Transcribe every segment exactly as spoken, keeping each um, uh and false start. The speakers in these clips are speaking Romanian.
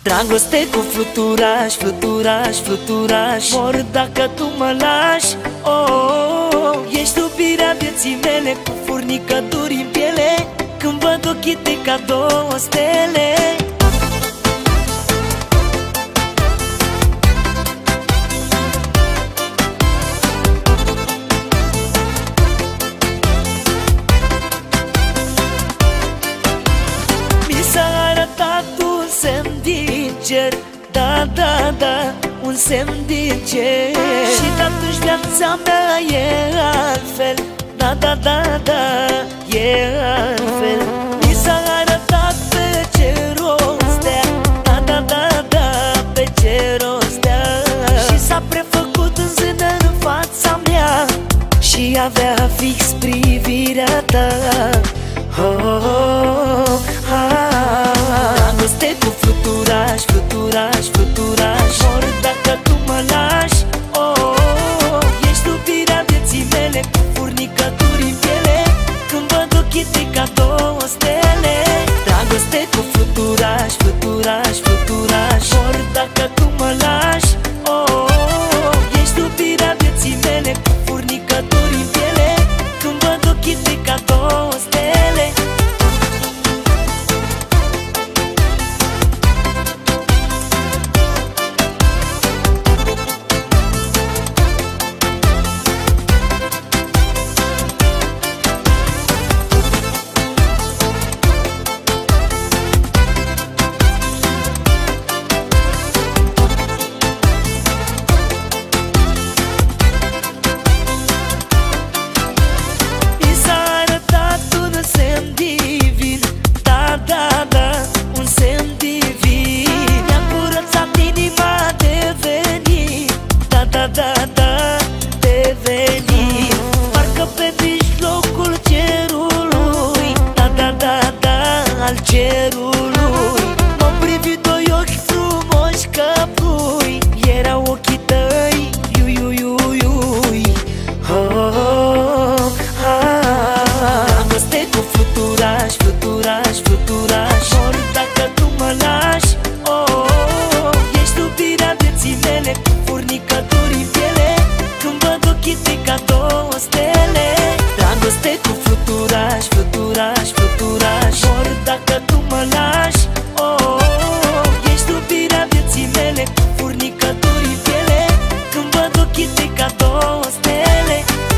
Dragoste cu fluturaș, fluturaș, fluturaș. Mor dacă tu mă lași, oh, oh, oh. Ești iubirea vieții mele, cu furnicături în piele. Când văd ochii tăi ca două stele. Mi s-a arătat un semn din cer, da, da, da, un semn din cer. Și de atunci viața mea e altfel, da, da, da, da, e altfel. Mi s-a arătat pe cer o stea, da, da, da, da, pe cer o stea. Și s-a prefăcut în zână în fața mea și avea fix privirea ta. Oh, oh, oh, ah. Dragoste cu fluturaș, fluturaș, fluturaș. Mor dacă tu mă lași, oh, oh, oh. Ești iubirea vieții mele, cu furnicături în piele. Când văd ochii tăi ca două stele. Dragoste cu fluturaș, fluturaș, fluturaș. Mor dacă tu mă lași, oh, oh, oh. Ești iubirea vieții mele, cu furnicături în piele. Când văd ochii tăi ca două stele. Cerului m-am privit doi ochi frumoși ca plui. Erau ochii tăi, iui, iui, iui, iui. Oh, oh, oh, ah. Dragoste cu fluturaș, fluturaș, fluturaș. Mor dacă tu mă lași, oh, oh, oh. Ești iubirea vieții mele, cu furnicături în piele. Când văd ochii tăi ca două stele. Dragoste cu fluturaș, fluturaș, fluturaș. Mor dacă tu mă lași, oh, oh, oh. Ești iubirea vieții mele, cu furnicături în piele. Când văd ochii tăi ca două stele.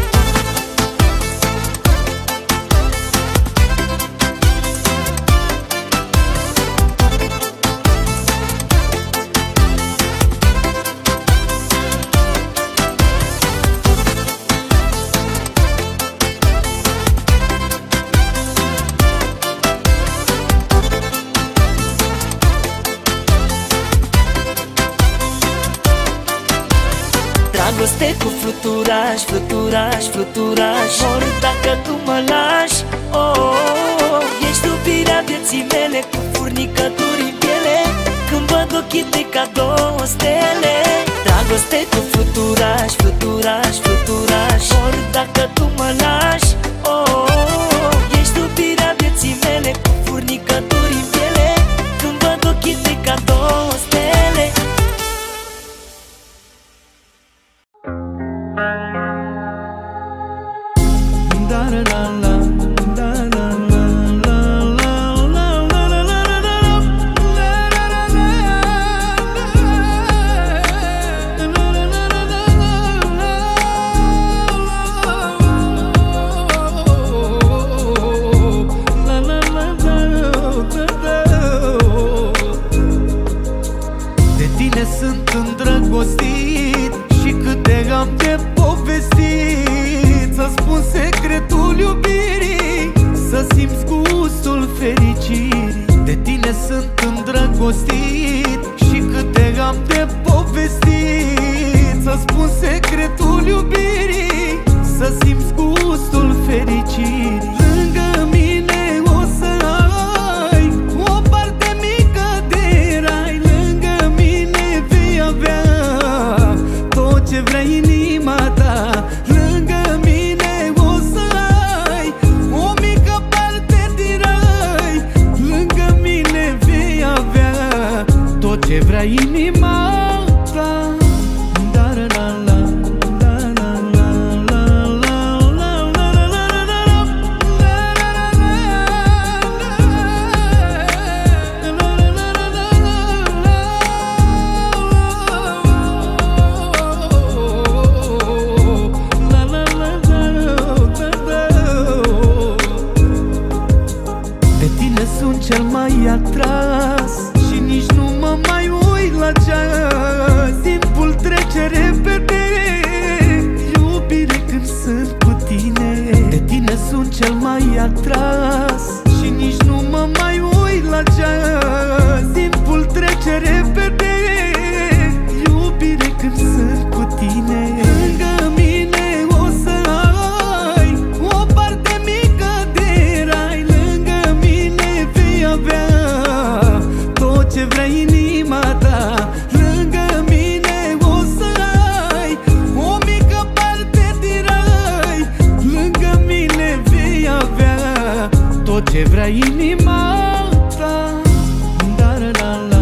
Dragoste cu fluturaș, fluturaș, fluturaș. Mor dacă tu mă lași, oh, oh, oh. Ești iubirea vieții mele, cu furnicături în piele. Când văd ochii tăi ca două stele. Dragoste cu fluturaș, fluturaș, fluturaș. Mor dacă tu mă lași, oh, oh, oh. Ești iubirea vieții mele, cu furnicături în piele. Când văd ochii tăi ca două stele. Sunt îndrăgostit și câte am de povestit. Să spun secretul iubirii, să simți gustul fericirii. De tine sunt îndrăgostit și câte am de povestit. Să spun secretul iubirii, să simți gustul fericirii. Lângă mine o să ai o parte mică de rai. Lângă mine vei avea tot ce vrea inima ta. Lângă mine o să ai o mică parte din rai. Lângă mine vei avea tot ce vrea inima ta. Da, da, da, la. Cel mai atras și nici nu mă mai uit la ceas. Timpul trece repede, iubire, când sunt cu tine. De tine sunt cel mai atras și nici nu mă mai uit la ceas. Timpul trece repede, iubire, când sunt cu tine. Lângă mine o să ai o parte mică de rai. Lângă mine vei avea tot ce vrea inima ta. Lângă mine o să ai o mică parte din rai. Lângă mine vei avea tot ce vrea inima ta. Da, da, da, la.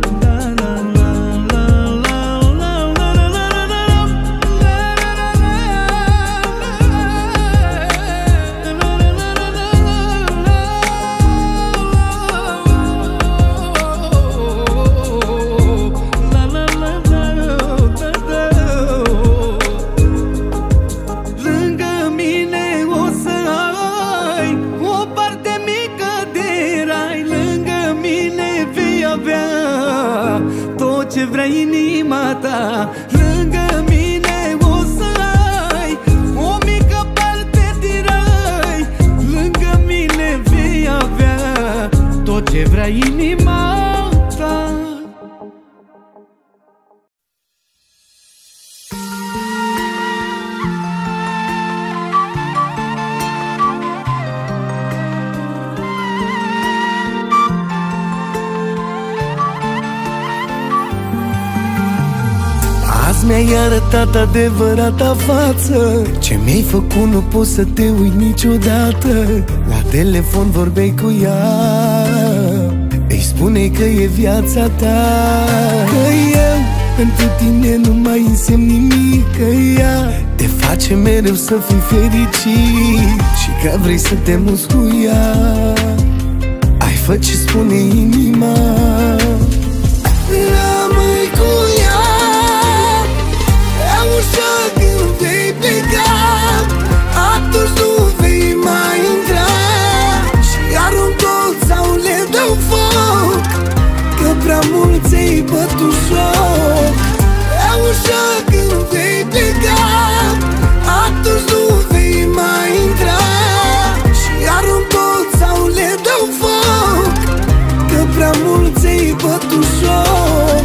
Ce vrea inima ta. Lângă mine o să ai o mică parte din rai. Lângă mine vei avea tot ce vrea inima ta. Mi-ai arătat adevărata față. Ce mi-ai făcut nu pot să te uit niciodată. La telefon vorbeai cu ea, îi spunei că e viața ta. Că eu pentru tine nu mai însemn nimic. Că ea te face mereu să fii fericit și că vrei să te muți cu ea. Ai fă ce spune inima. Rămâi cu ea ușa când vei pleca. Atunci nu vei mai intra și arunc tot sau le dau foc. Că prea mult ți-ai bătut joc. Ușa când vei pleca. Atunci nu vei mai intra și arunc tot sau le dau foc. Că prea mult ți-ai bătut joc.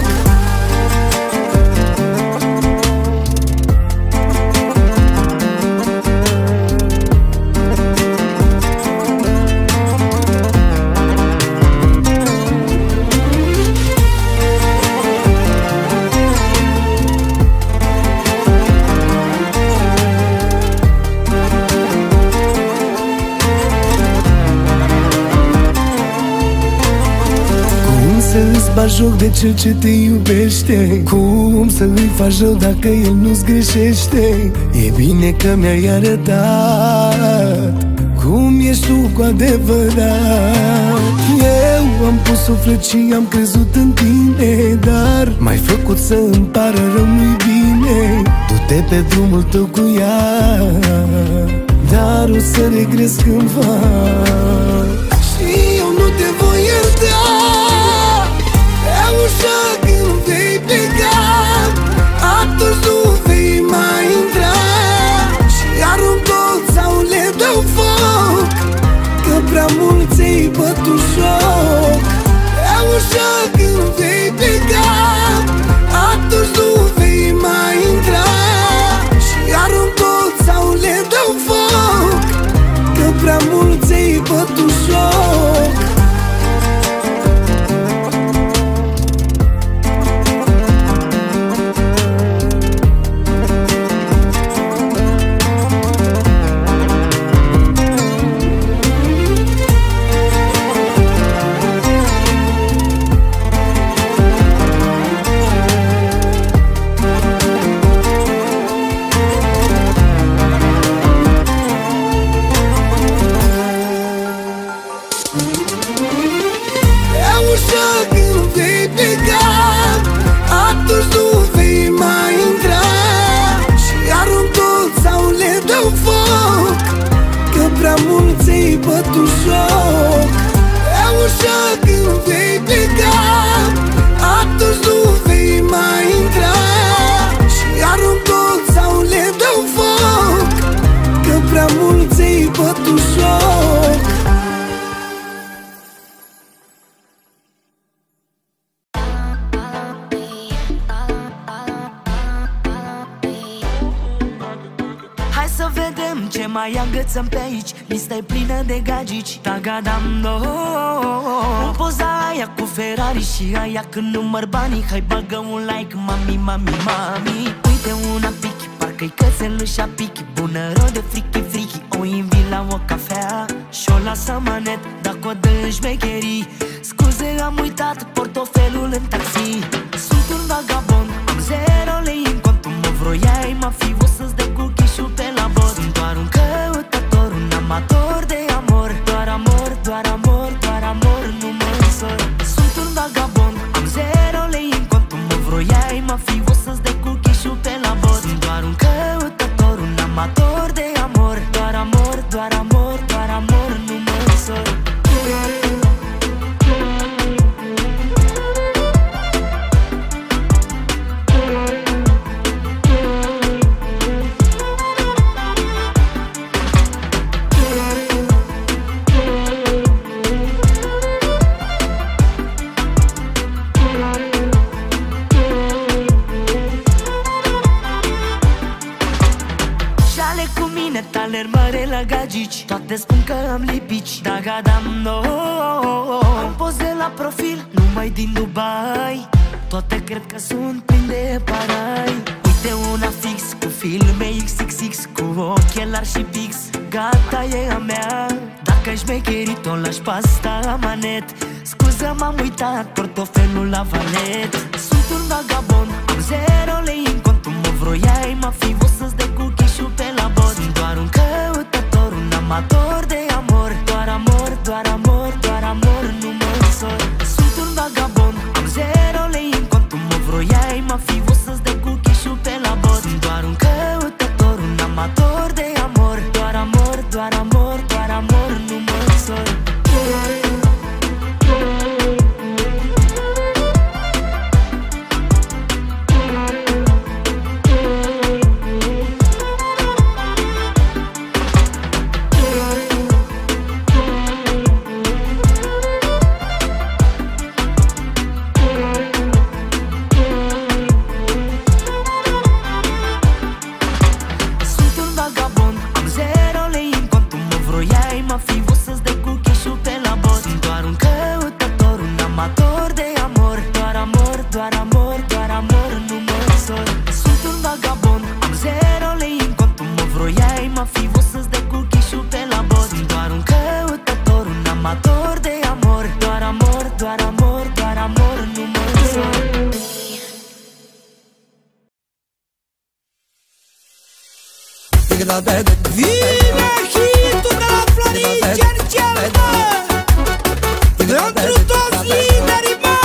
Bagi joc de cel ce te iubește. Cum să îi faci rău dacă el nu-ți greșește? E bine că mi-ai arătat cum ești tu cu adevărat. Eu am pus suflet și am crezut în tine, dar m-ai făcut să îmi pară rău, nu-i bine. Du-te pe drumul tău cu ea, dar o să regres cândva. Și eu nu te voi ierta. Ușa când vei pleca. Atunci nu vei mai intra și arunc tot sau le dau foc. Că prea mult ți-ai bătut joc. Ușa când vei pleca. Atunci nu vei mai intra și arunc tot sau le dau foc. Că prea mult ți-ai bătut joc. ușă când vei pleca, atunci nu vei mai intra și arunc tot sau le dau foc, că prea mult ți-ai bătut joc. E ușă când vei pleca, atunci nu vei mai intra și arunc tot sau le dau foc, că prea mult ți-ai bătut joc. Ce mai agățăm pe aici? Lista e plină de gagici. Tagadam, no. În poza aia cu Ferrari și aia când număr banii. Hai bagă un like, mami, mami, mami. Uite una pichi, parcă-i cățelușa pichi. Bună rău de frichi, frichi. O invit la o cafea și-o lasă manet, dacă o dă în șmecherii. Scuze, am uitat portofelul în taxi. Sunt un vagabond, am zero lei în cont. Tu mă vroiai, mă fi, o să-ți dă cu chișul pe la bot. Sunt doar un căutător, un amator de amor. Doar amor, doar amor, doar amor, nu mă însor. Sunt un vagabond, am zero lei în cont. Tu mă vroiai, mă fi, o să-ți dă cu chișul pe la bot. Sunt doar un căutător, un amator de amor. Doar amor, doar amor, doar amor, nu mă însor. Toate spun că am lipici, dar gadam, no. Am poze la profil, numai din Dubai. Toate cred că sunt plin de parai. Uite una fix, cu filme X X X, cu ochelari și pix. Gata, e a mea. Dacă-i șmecherit-o, lași pasta manet. Scuză, m-am uitat portofelul la valet. Sunt un vagabond, am zero lei în cont. Tu mă vroiai, mă fi, o să-ți dă cu chișul pe la bot. Sunt doar un căutător, un amator de amor. Doar amor, doar amor, doar amor, nu mă însor. Sunt un vagabond, am zero lei în cont. Tu mă vroiai, mă fi, o să-ți dă cu chișul pe la bot. Sunt doar un căutător, un amator de amor. Doar amor, doar amor, doar amor, nu mă însor. Vine hitul de la Florin Cercel, mă, pentru toți liderii, mă.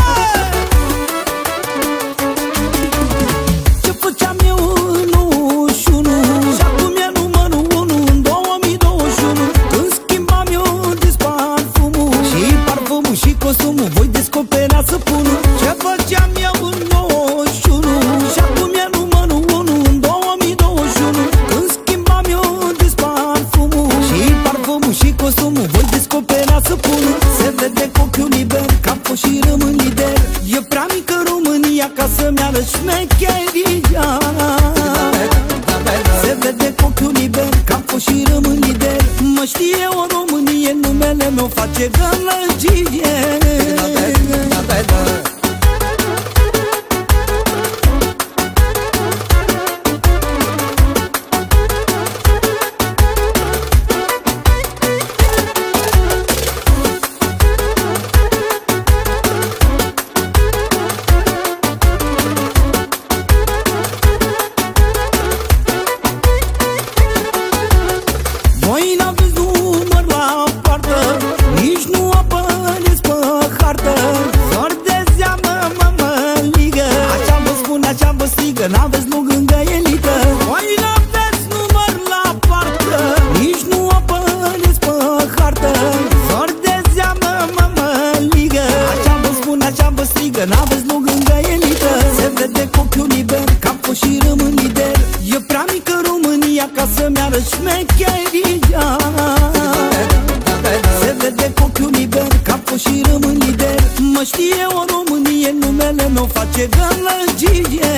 Ce făceam eu în nouăzeci și unu și acum e numărul unu în două mii douăzeci și unu. Când schimbam eu dis parfumul și parfumul și costumul, voi descoperea săpunul. Ce făceam eu în nouăzeci și unu și acum e numărul unu în două mii douăzeci și unu. Când schimbam eu dis parfumul și parfumul și costumul, voi descoperea săpunul. Se vede cu ochiul liber că am fost și rămân lider. E prea mică România ca să-mi arăt șmecheria. Se vede cu ochiul liber că am fost și rămân lider. Mă știe o Românie, numele meu face gălăgie. Voi n-aveți număr la poartă, nici nu apăreți pe hartă. Că n-aveți loc lângă elită. Se vede cu ochiul liber, capul și rămân lider. E prea mică România ca să-mi arăt șmecheria. Se vede cu ochiul liber, capul și rămân lider. Mă știe o Românie, numele meu face gălăgie.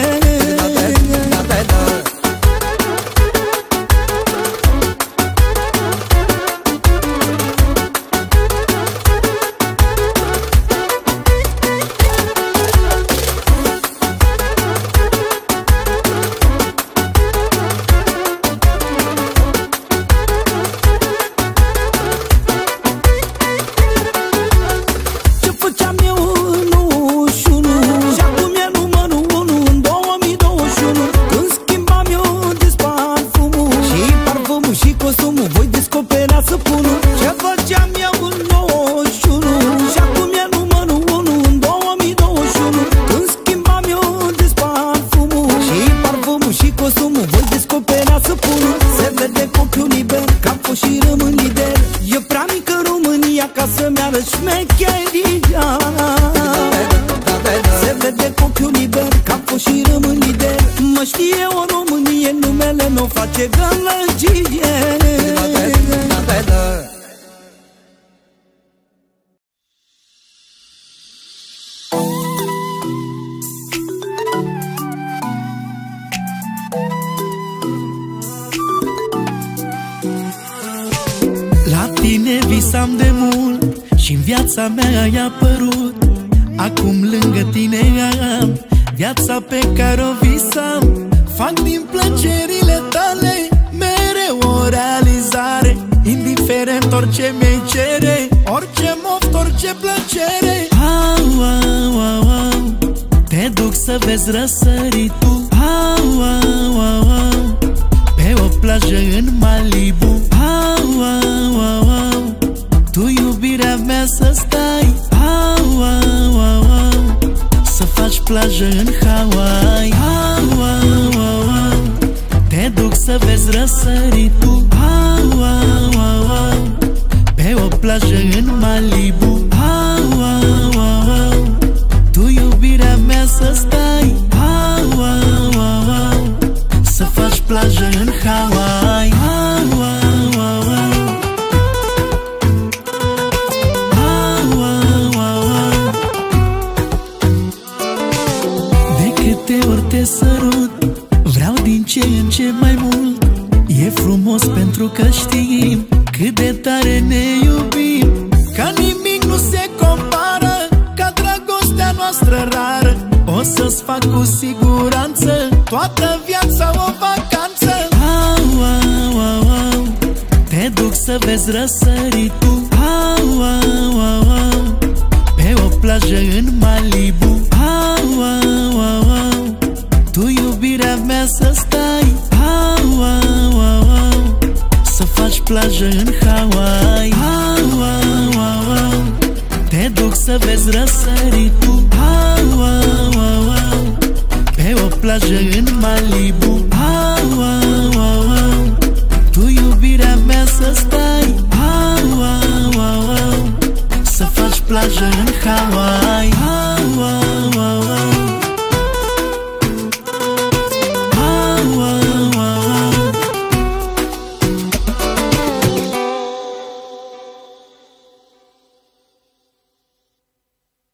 Visam de mult și în viața mea ai apărut. Acum lângă tine am viața pe care o visam. Fac din plăcerile tale mereu o realizare. Indiferent orice mi-ai cere, orice moft, orice plăcere. Au, au, au, au, te duc să vezi răsăritul. Au, au, au, au, pe o plajă în Malibu. Au, au, au, au, tu iubirea mea să stai. Au, au, au, au, să faci plajă în Hawaii. Au, au, au, au, te duc să vezi răsăritul. Au, au, au, au, pe o plajă în Malibu. Au, au, au, au, tu iubirea mea să stai. Au, au, au, au, să faci plajă în Hawaii. Au, au, au, au, ori te sărut, vreau din ce în ce mai mult. E frumos pentru că știm cât de tare ne iubim. Ca nimic nu se compară, ca dragostea noastră rară. O să-ți fac cu siguranță toată viața o vacanță. Au, au, au, au, te duc să vezi răsăritul. Au, au, au, au, pe o plajă în Malibu. Au, au, au, au, tu iubirea mea să stai. Au, au, au, au, să faci plajă în Hawaii. Au, au, au, au, te duc să vezi răsăritul. Au, au, au, au, pe o plajă în Malibu. Au, au, au, au, tu iubirea mea să stai. Au, au, au, au, să faci plajă în Hawaii. Au, au,